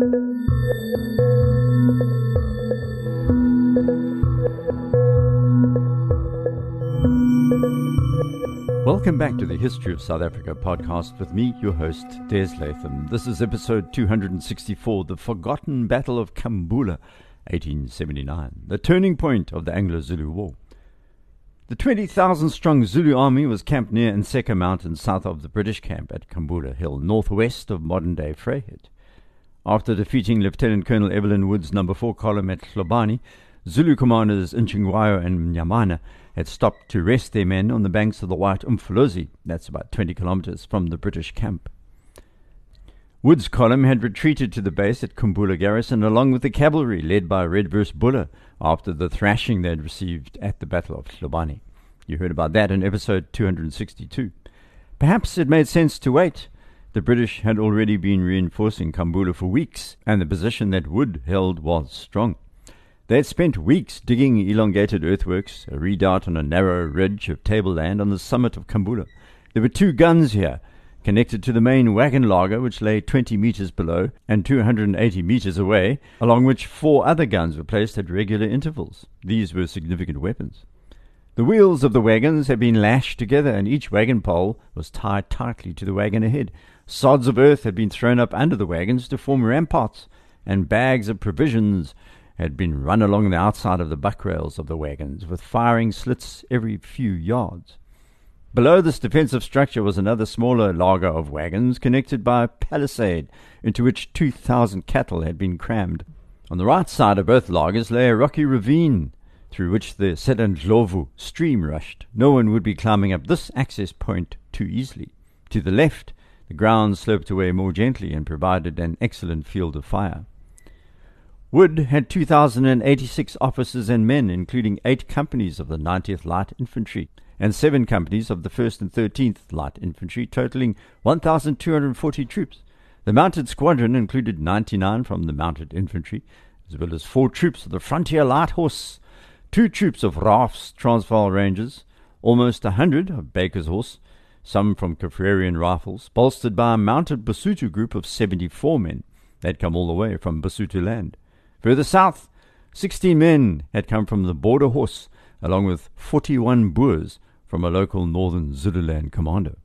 Welcome back to the History of South Africa podcast with me, your host, Des Latham. This is episode 264, The Forgotten Battle of Kambula, 1879, the turning point of the Anglo-Zulu War. The 20,000-strong Zulu army was camped near Nseka Mountain, south of the British camp at Kambula Hill, northwest of modern-day Vryheid. After defeating Lieutenant Colonel Evelyn Wood's No. 4 column at Hlobani, Zulu commanders Nchingwayo and Mnyamana had stopped to rest their men on the banks of the White Umfolozi, that's about 20 kilometers from the British camp. Wood's column had retreated to the base at Kambula Garrison along with the cavalry led by Redvers Buller after the thrashing they had received at the Battle of Hlobani. You heard about that in episode 262. Perhaps it made sense to wait. The British had already been reinforcing Kambula for weeks, and the position that Wood held was strong. They had spent weeks digging elongated earthworks, a redoubt on a narrow ridge of tableland on the summit of Kambula. There were 2 guns here, connected to the main wagon laager, which lay 20 meters below and 280 meters away, along which 4 other guns were placed at regular intervals. These were significant weapons. The wheels of the wagons had been lashed together, and each wagon pole was tied tightly to the wagon ahead. Sods of earth had been thrown up under the wagons to form ramparts, and bags of provisions had been run along the outside of the buck rails of the wagons, with firing slits every few yards. Below this defensive structure was another smaller laager of wagons connected by a palisade into which 2,000 cattle had been crammed. On the right side of both laagers lay a rocky ravine through which the Sedandlovu stream rushed. No one would be climbing up this access point too easily. To the left, the ground sloped away more gently and provided an excellent field of fire. Wood had 2,086 officers and men, including 8 companies of the 90th Light Infantry and 7 companies of the 1st and 13th Light Infantry, totaling 1,240 troops. The mounted squadron included 99 from the Mounted Infantry, as well as 4 troops of the Frontier Light Horse, 2 troops of Raaf's Transvaal Rangers, almost 100 of Baker's Horse, some from Kaffrarian Rifles, bolstered by a mounted Basotho group of 74 men. They'd come all the way from Basotho land. Further south, 16 men had come from the Border Horse, along with 41 Boers from a local northern Zululand commando.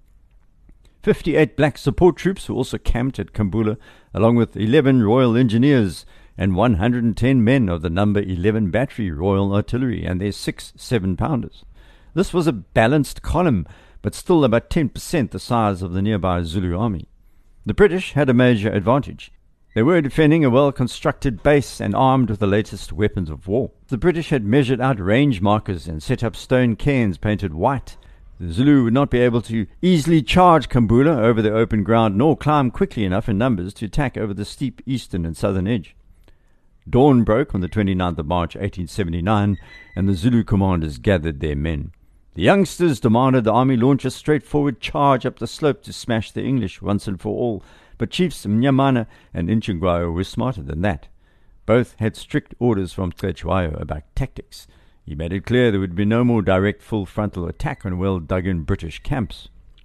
58 black support troops were also camped at Kambula, along with 11 Royal Engineers and 110 men of the number 11 Battery Royal Artillery and their 6 7-pounders. This was a balanced column, but still about 10% the size of the nearby Zulu army. The British had a major advantage. They were defending a well-constructed base and armed with the latest weapons of war. The British had measured out range markers and set up stone cairns painted white. The Zulu would not be able to easily charge Kambula over the open ground, nor climb quickly enough in numbers to attack over the steep eastern and southern edge. Dawn broke on the 29th of March 1879, and the Zulu commanders gathered their men. The youngsters demanded the army launch a straightforward charge up the slope to smash the English once and for all, but Chiefs Mnyamana and Nchingwayo were smarter than that. Both had strict orders from Cetshwayo about tactics. He made it clear there would be no more direct full frontal attack on well-dug-in British camps.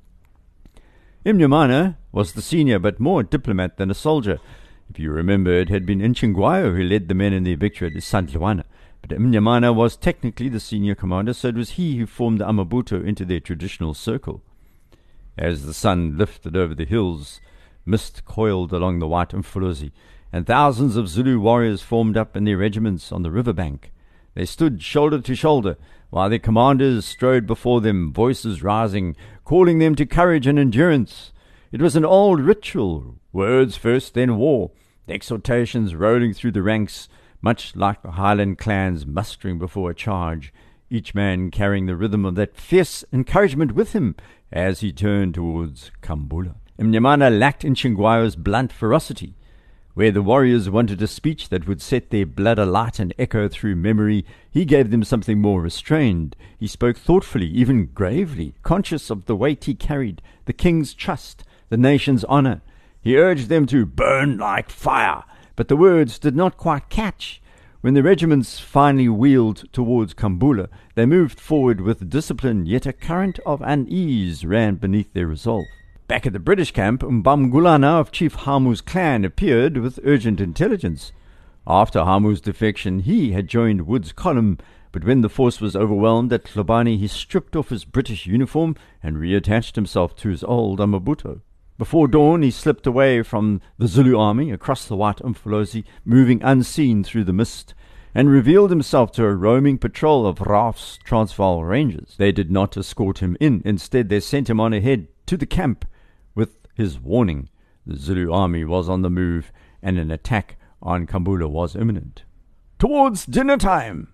Mnyamana was the senior but more diplomat than a soldier. If you remember, it had been Nchingwayo who led the men in their victory at Sandlwana, but Mnyamana was technically the senior commander, so it was he who formed the Amabuto into their traditional circle. As the sun lifted over the hills, mist coiled along the White Umfolozi, and thousands of Zulu warriors formed up in their regiments on the riverbank. They stood shoulder to shoulder, while their commanders strode before them, voices rising, calling them to courage and endurance. It was an old ritual, words first, then war, the exhortations rolling through the ranks, much like the Highland clans mustering before a charge, each man carrying the rhythm of that fierce encouragement with him as he turned towards Kambula. Mnyamana lacked Nchingwayo's blunt ferocity. Where the warriors wanted a speech that would set their blood alight and echo through memory, he gave them something more restrained. He spoke thoughtfully, even gravely, conscious of the weight he carried, the king's trust, the nation's honor. He urged them to burn like fire, but the words did not quite catch. When the regiments finally wheeled towards Kambula, they moved forward with discipline, yet a current of unease ran beneath their resolve. Back at the British camp, Mbamgulana of Chief Hamu's clan appeared with urgent intelligence. After Hamu's defection, he had joined Wood's column, but when the force was overwhelmed at Hlobani, he stripped off his British uniform and reattached himself to his old Amabuto. Before dawn, he slipped away from the Zulu army across the White Umfolozi, moving unseen through the mist, and revealed himself to a roaming patrol of Ralph's Transvaal Rangers. They did not escort him in. Instead, they sent him on ahead to the camp with his warning. The Zulu army was on the move, and an attack on Kambula was imminent. "Towards dinner time!"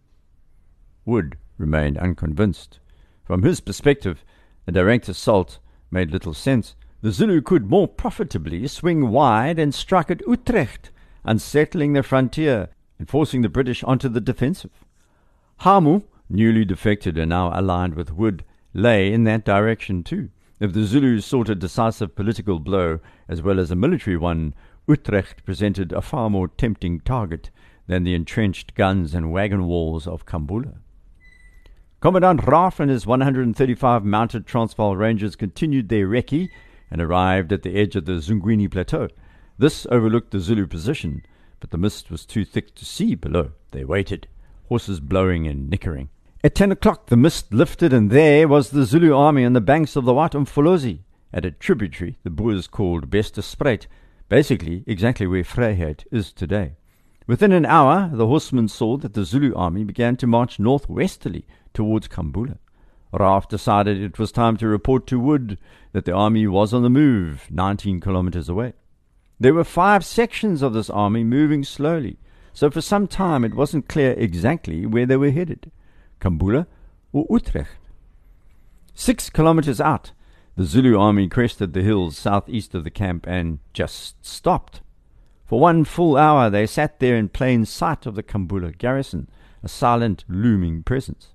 Wood remained unconvinced. From his perspective, a direct assault made little sense. The Zulu could more profitably swing wide and strike at Utrecht, unsettling the frontier and forcing the British onto the defensive. Hamu, newly defected and now aligned with Wood, lay in that direction too. If the Zulus sought a decisive political blow as well as a military one, Utrecht presented a far more tempting target than the entrenched guns and wagon walls of Kambula. Commandant Raaf and his 135 mounted Transvaal Rangers continued their recce and arrived at the edge of the Zungwini Plateau. This overlooked the Zulu position, but the mist was too thick to see below. They waited, horses blowing and nickering. At 10 o'clock the mist lifted, and there was the Zulu army on the banks of the White Umfolozi, at a tributary the Boers called Besterspruit, basically exactly where Vryheid is today. Within an hour, the horsemen saw that the Zulu army began to march northwesterly towards Kambula. Raaf decided it was time to report to Wood that the army was on the move, 19 kilometers away. There were 5 sections of this army moving slowly, so for some time it wasn't clear exactly where they were headed, Kambula or Utrecht. 6 kilometers out, the Zulu army crested the hills southeast of the camp and just stopped. For 1 full hour they sat there in plain sight of the Kambula garrison, a silent, looming presence.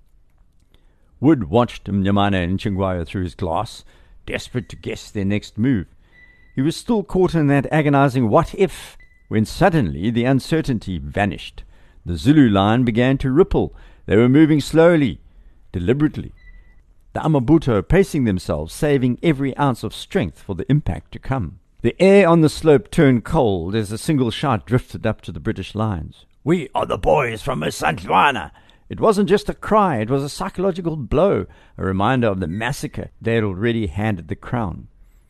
Wood watched Mnyamane and Chingwaya through his glass, desperate to guess their next move. He was still caught in that agonizing what-if, when suddenly the uncertainty vanished. The Zulu line began to ripple. They were moving slowly, deliberately, the Amabuto pacing themselves, saving every ounce of strength for the impact to come. The air on the slope turned cold as a single shout drifted up to the British lines. "We are the boys from Isandlwana!" It wasn't just a cry, it was a psychological blow, a reminder of the massacre they had already handed the crown.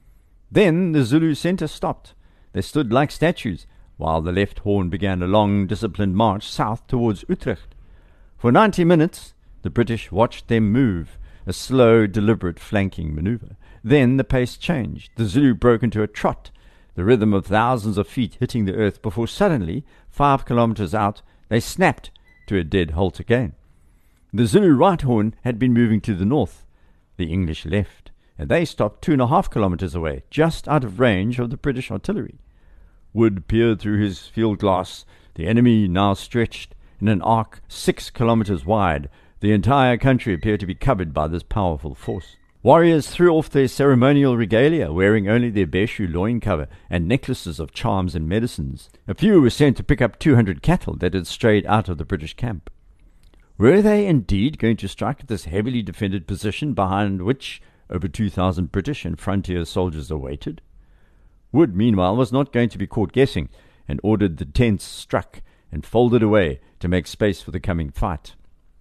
Then the Zulu centre stopped. They stood like statues, while the left horn began a long, disciplined march south towards Utrecht. For 90 minutes, the British watched them move, a slow, deliberate flanking manoeuvre. Then the pace changed. The Zulu broke into a trot, the rhythm of thousands of feet hitting the earth, before suddenly, 5 kilometers out, they snapped to a dead halt again. The Zulu right horn had been moving to the north, the English left, and they stopped 2.5 kilometers away, just out of range of the British artillery. Wood peered through his field glass. The enemy now stretched in an arc 6 kilometers wide. The entire country appeared to be covered by this powerful force. Warriors threw off their ceremonial regalia, wearing only their Beshu loin cover and necklaces of charms and medicines. A few were sent to pick up 200 cattle that had strayed out of the British camp. Were they indeed going to strike at this heavily defended position behind which over 2,000 British and frontier soldiers awaited? Wood, meanwhile, was not going to be caught guessing, and ordered the tents struck and folded away to make space for the coming fight.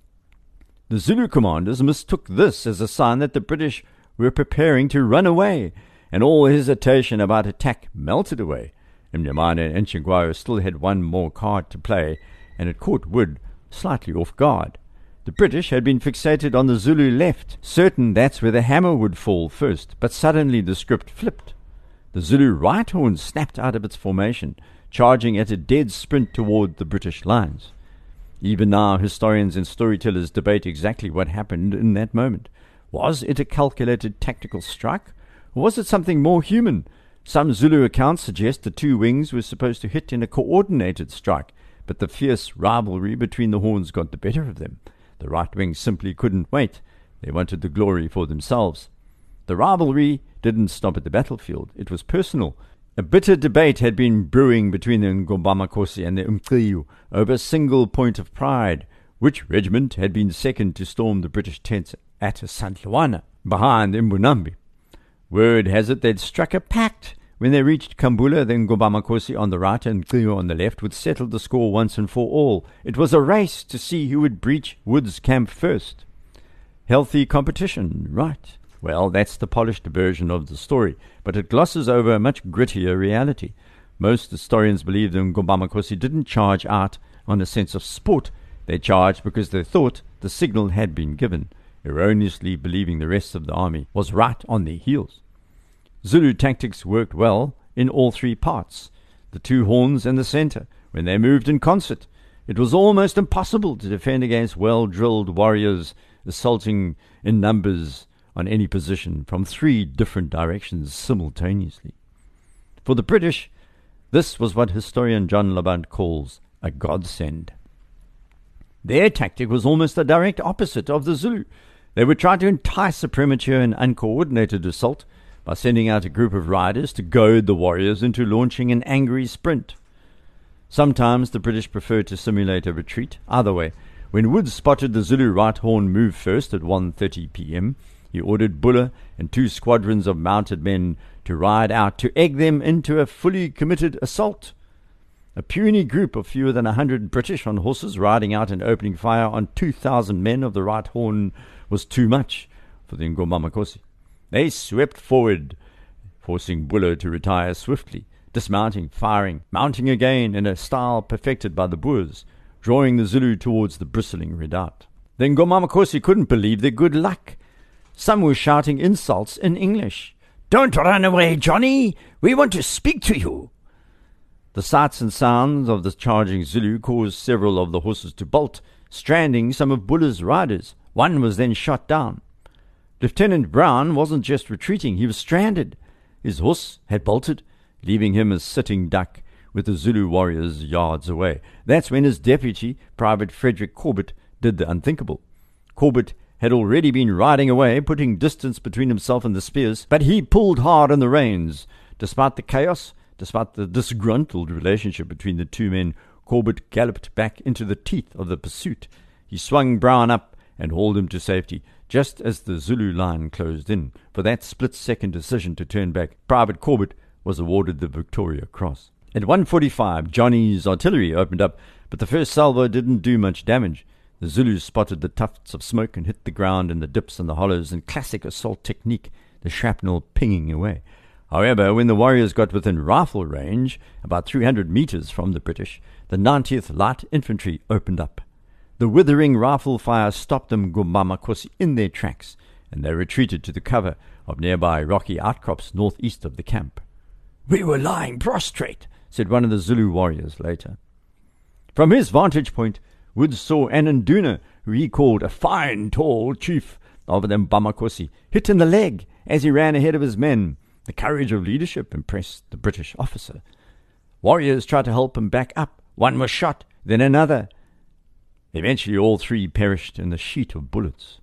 The Zulu commanders mistook this as a sign that the British were preparing to run away, and all hesitation about attack melted away. Mnyamane and Chingwaya still had one more card to play, and it caught Wood slightly off guard. The British had been fixated on the Zulu left, certain that's where the hammer would fall first, but suddenly the script flipped. The Zulu right horn snapped out of its formation, charging at a dead sprint toward the British lines. Even now, historians and storytellers debate exactly what happened in that moment. Was it a calculated tactical strike, or was it something more human? Some Zulu accounts suggest the two wings were supposed to hit in a coordinated strike, but the fierce rivalry between the horns got the better of them. The right wing simply couldn't wait. They wanted the glory for themselves. The rivalry didn't stop at the battlefield. It was personal. A bitter debate had been brewing between the Ngombamakosi and the Umqiyu over a single point of pride. Which regiment had been second to storm the British tents at Isandlwana, behind Imbunambi? Word has it they'd struck a pact. When they reached Kambula, then Ngubamakosi on the right and Qiyo on the left would settle the score once and for all. It was a race to see who would breach Wood's camp first. Healthy competition, right. Well, that's the polished version of the story, but it glosses over a much grittier reality. Most historians believe that Ngubamakosi didn't charge out on a sense of sport. They charged because they thought the signal had been given, erroneously believing the rest of the army was right on their heels. Zulu tactics worked well in all three parts, the two horns and the center, when they moved in concert. It was almost impossible to defend against well-drilled warriors assaulting in numbers on any position from three different directions simultaneously. For the British, this was what historian John Labant calls a godsend. Their tactic was almost the direct opposite of the Zulu. They would try to entice a premature and uncoordinated assault by sending out a group of riders to goad the warriors into launching an angry sprint. Sometimes the British preferred to simulate a retreat. Either way, when Wood spotted the Zulu right horn move first at 1:30 p.m., he ordered Buller and 2 squadrons of mounted men to ride out to egg them into a fully committed assault. A puny group of fewer than 100 British on horses riding out and opening fire on 2,000 men of the right horn was too much for the Ngubamakosi. They swept forward, forcing Buller to retire swiftly, dismounting, firing, mounting again in a style perfected by the Boers, drawing the Zulu towards the bristling redoubt. The Ngubamakosi couldn't believe their good luck. Some were shouting insults in English. "Don't run away, Johnny! We want to speak to you!" The sights and sounds of the charging Zulu caused several of the horses to bolt, stranding some of Buller's riders. One was then shot down. Lieutenant Brown wasn't just retreating, he was stranded. His horse had bolted, leaving him a sitting duck with the Zulu warriors yards away. That's when his deputy, Private Frederick Corbett, did the unthinkable. Corbett had already been riding away, putting distance between himself and the spears, but he pulled hard on the reins. Despite the chaos, despite the disgruntled relationship between the two men, Corbett galloped back into the teeth of the pursuit. He swung Brown up and hauled him to safety, just as the Zulu line closed in. For that split-second decision to turn back, Private Corbett was awarded the Victoria Cross. At 1:45, Johnny's artillery opened up, but the first salvo didn't do much damage. The Zulus spotted the tufts of smoke and hit the ground in the dips and the hollows in classic assault technique, the shrapnel pinging away. However, when the warriors got within rifle range, about 300 meters from the British, the 90th Light Infantry opened up. The withering rifle fire stopped the Ngubamakosi in their tracks, and they retreated to the cover of nearby rocky outcrops northeast of the camp. "We were lying prostrate," said one of the Zulu warriors later. From his vantage point, Woods saw Ananduna, who he called a fine, tall chief of the Ngubamakosi, hit in the leg as he ran ahead of his men. The courage of leadership impressed the British officer. Warriors tried to help him back up. One was shot, then another. Eventually all three perished in the sheet of bullets.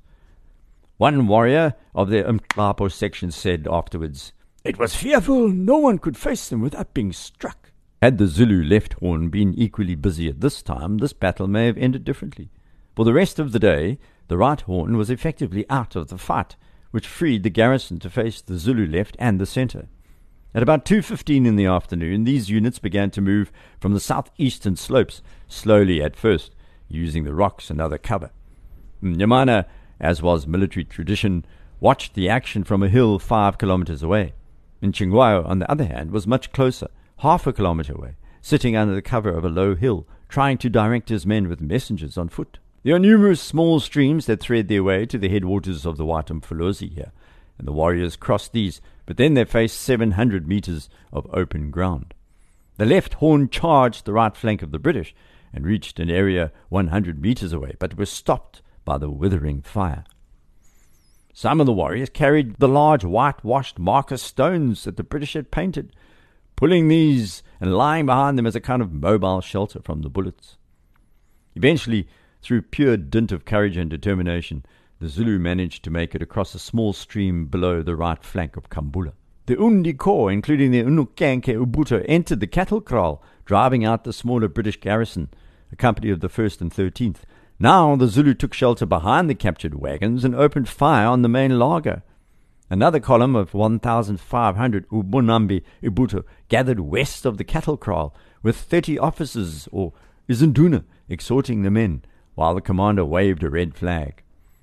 One warrior of the Mklapo section said afterwards, "It was fearful. No one could face them without being struck." Had the Zulu left horn been equally busy at this time, this battle may have ended differently. For the rest of the day, the right horn was effectively out of the fight, which freed the garrison to face the Zulu left and the centre. At about 2:15 in the afternoon, these units began to move from the southeastern slopes, slowly at first, using the rocks and other cover. Nyamana, as was military tradition, watched the action from a hill 5 kilometers away. Chingwayo, on the other hand, was much closer, half a kilometer away, sitting under the cover of a low hill, trying to direct his men with messengers on foot. There are numerous small streams that thread their way to the headwaters of the White Mfolozi here, and the warriors crossed these, but then they faced 700 meters of open ground. The left horn charged the right flank of the British and reached an area 100 meters away, but was stopped by the withering fire. Some of the warriors carried the large whitewashed marker stones that the British had painted, pulling these and lying behind them as a kind of mobile shelter from the bullets. Eventually, through pure dint of courage and determination, the Zulu managed to make it across a small stream below the right flank of Kambula. The Undi Corps, including the Unukenke Ubuto, entered the cattle kraal, driving out the smaller British garrison, a company of the 1st and 13th. Now the Zulu took shelter behind the captured wagons and opened fire on the main laager. Another column of 1,500 Ubunambi Ibuto gathered west of the cattle kraal, with 30 officers, or Izinduna, exhorting the men, while the commander waved a red flag.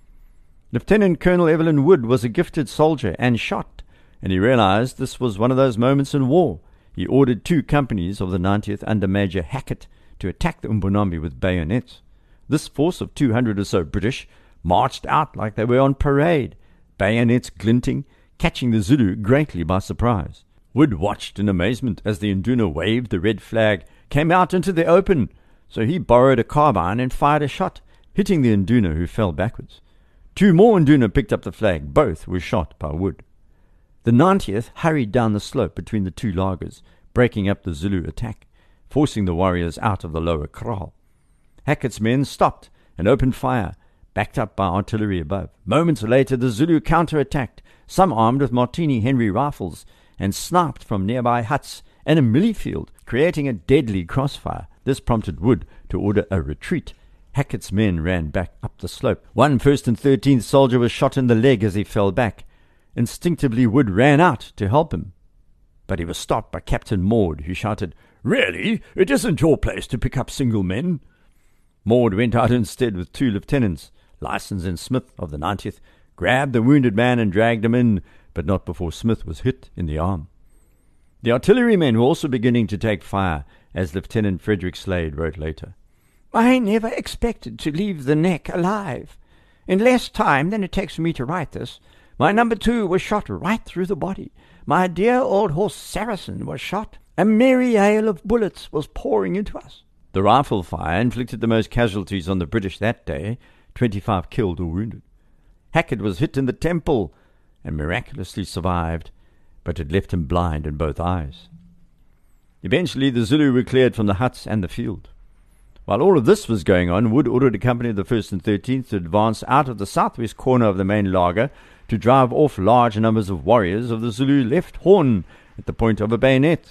Lieutenant Colonel Evelyn Wood was a gifted soldier and shot, and he realized this was one of those moments in war. He ordered 2 companies of the 90th under Major Hackett to attack the Umbonambi with bayonets. This force of 200 or so British marched out like they were on parade, bayonets glinting, catching the Zulu greatly by surprise. Wood watched in amazement as the Nduna waved the red flag, came out into the open, so he borrowed a carbine and fired a shot, hitting the Nduna, who fell backwards. 2 more Nduna picked up the flag. Both were shot by Wood. The 90th hurried down the slope between the 2 lagers, breaking up the Zulu attack, forcing the warriors out of the lower kraal. Hackett's men stopped and opened fire, backed up by artillery above. Moments later, the Zulu counterattacked, some armed with Martini Henry rifles, and sniped from nearby huts and a millie field, creating a deadly crossfire. This prompted Wood to order a retreat. Hackett's men ran back up the slope. One 1st and 13th soldier was shot in the leg as he fell back. Instinctively, Wood ran out to help him, but he was stopped by Captain Maud, who shouted, "Really? It isn't your place to pick up single men." Maud went out instead with 2 lieutenants. Lysons and Smith of the 90th grabbed the wounded man and dragged him in, but not before Smith was hit in the arm. The artillerymen were also beginning to take fire, as Lieutenant Frederick Slade wrote later. "I never expected to leave the neck alive. In less time than it takes for me to write this, my number 2 was shot right through the body. My dear old horse Saracen was shot. A merry hail of bullets was pouring into us." The rifle fire inflicted the most casualties on the British that day, 25 killed or wounded. Hackett was hit in the temple and miraculously survived, but it left him blind in both eyes. Eventually, the Zulu were cleared from the huts and the field. While all of this was going on, Wood ordered a company of the 1st and 13th to advance out of the southwest corner of the main lager to drive off large numbers of warriors of the Zulu left horn at the point of a bayonet.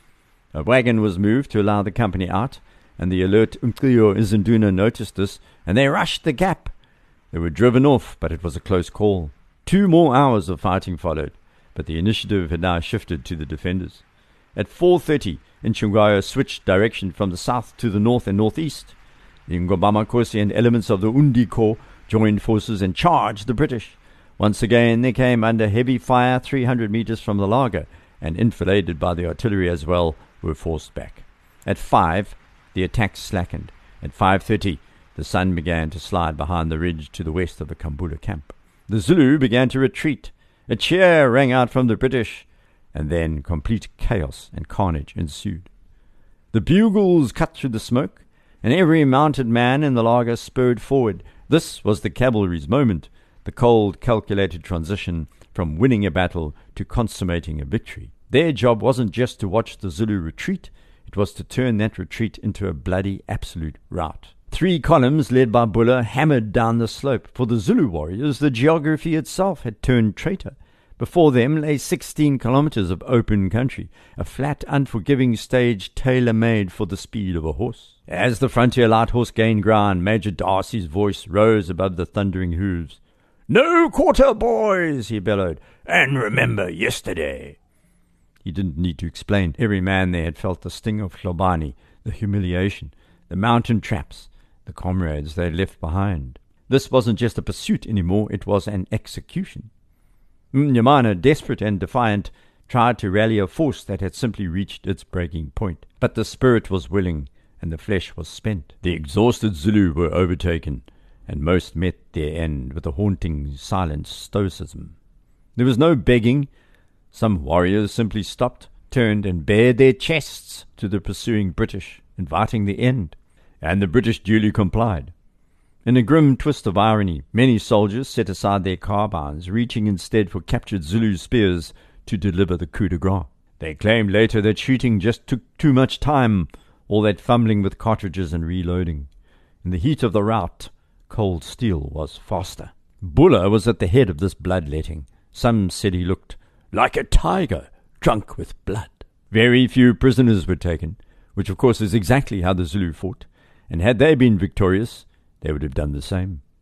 A wagon was moved to allow the company out, and the alert Umkhio Izinduna noticed this, and they rushed the gap. They were driven off, but it was a close call. 2 more hours of fighting followed, but the initiative had now shifted to the defenders. At 4:30, Nchungwayo switched direction from the south to the north and northeast. The Ngobamakosi and elements of the Undi Corps joined forces and charged the British. Once again, they came under heavy fire 300 meters from the lager, and enfiladed by the artillery as well, were forced back. At 5, the attack slackened. At 5:30, the sun began to slide behind the ridge to the west of the Kambula camp. The Zulu began to retreat. A cheer rang out from the British, and then complete chaos and carnage ensued. The bugles cut through the smoke, and every mounted man in the lager spurred forward. This was the cavalry's moment, the cold, calculated transition from winning a battle to consummating a victory. Their job wasn't just to watch the Zulu retreat, it was to turn that retreat into a bloody absolute rout. 3 columns led by Buller hammered down the slope. For the Zulu warriors, the geography itself had turned traitor. Before them lay 16 kilometers of open country, a flat, unforgiving stage tailor-made for the speed of a horse. As the frontier light horse gained ground, Major Darcy's voice rose above the thundering hooves. "No quarter, boys," he bellowed, "and remember yesterday." He didn't need to explain. Every man there had felt the sting of Hlobani, the humiliation, the mountain traps, the comrades they had left behind. This wasn't just a pursuit anymore, it was an execution. Mnyamana, desperate and defiant, tried to rally a force that had simply reached its breaking point. But the spirit was willing, and the flesh was spent. The exhausted Zulu were overtaken, and most met their end with a haunting, silent stoicism. There was no begging. Some warriors simply stopped, turned, and bared their chests to the pursuing British, inviting the end. And the British duly complied. In a grim twist of irony, many soldiers set aside their carbines, reaching instead for captured Zulu spears to deliver the coup de grace. They claimed later that shooting just took too much time, all that fumbling with cartridges and reloading. In the heat of the rout, cold steel was faster. Buller was at the head of this bloodletting. Some said he looked like a tiger drunk with blood. Very few prisoners were taken, which of course is exactly how the Zulu fought, and had they been victorious, they would have done the same.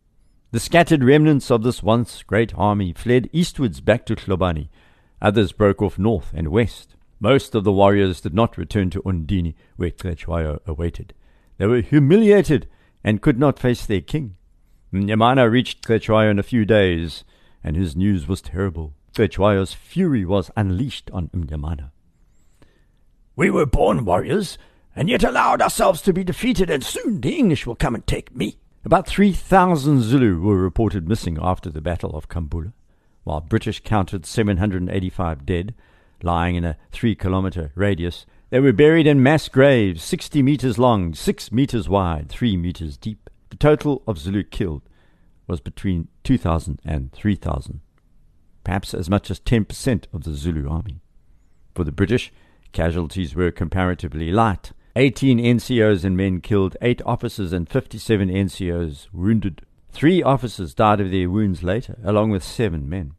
The scattered remnants of this once great army fled eastwards back to Hlobani. Others broke off north and west. Most of the warriors did not return to Undini, where Cetshwayo awaited. They were humiliated and could not face their king. Mnyamana reached Cetshwayo in a few days, and his news was terrible. Cetshwayo's fury was unleashed on Mnyamana. "We were born warriors, and yet allowed ourselves to be defeated, and soon the English will come and take me." About 3,000 Zulu were reported missing after the Battle of Kambula, while British counted 785 dead, lying in a 3-kilometre radius. They were buried in mass graves, 60 metres long, 6 metres wide, 3 metres deep. The total of Zulu killed was between 2,000 and 3,000, perhaps as much as 10% of the Zulu army. For the British, casualties were comparatively light. 18 NCOs and men killed, 8 officers and 57 NCOs wounded. 3 officers died of their wounds later, along with 7 men.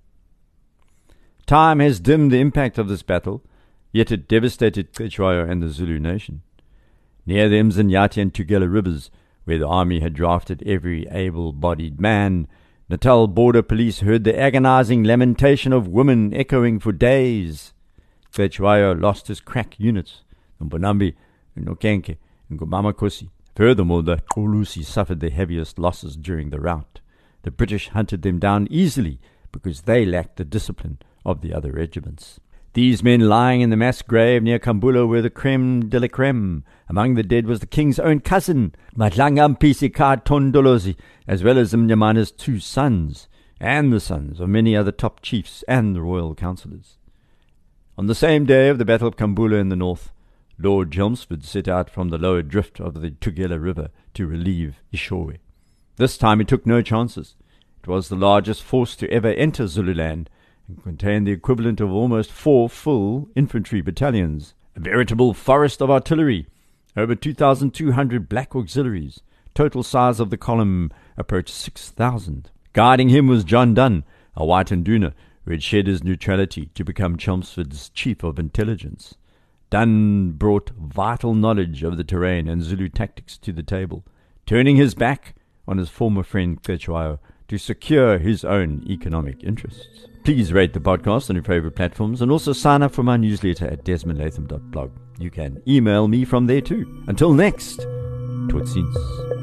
Time has dimmed the impact of this battle, yet it devastated Cetshwayo and the Zulu nation. Near the Mzanyati and Tugela rivers, where the army had drafted every able-bodied man, Natal border police heard the agonizing lamentation of women echoing for days. Cetshwayo lost his crack units, Mbonambi, Nokenke, and Gomamakosi. Furthermore, the Xholusi suffered the heaviest losses during the rout. The British hunted them down easily because they lacked the discipline of the other regiments. These men lying in the mass grave near Kambula were the creme de la creme. Among the dead was the king's own cousin, Madlangampisi Tondolozi, as well as Mnyamana's 2 sons, and the sons of many other top chiefs and the royal councillors. On the same day of the Battle of Kambula in the north, Lord Chelmsford set out from the lower drift of the Tugela River to relieve Ishowe. This time he took no chances. It was the largest force to ever enter Zululand, and contained the equivalent of almost 4 full infantry battalions, a veritable forest of artillery, over 2,200 black auxiliaries. Total size of the column approached 6,000. Guiding him was John Dunn, a white Nduna who had shed his neutrality to become Chelmsford's chief of intelligence. Dunn brought vital knowledge of the terrain and Zulu tactics to the table, turning his back on his former friend Cetshwayo to secure his own economic interests. Please rate the podcast on your favorite platforms and also sign up for my newsletter at desmondlatham.blog. You can email me from there too. Until next, tot ziens.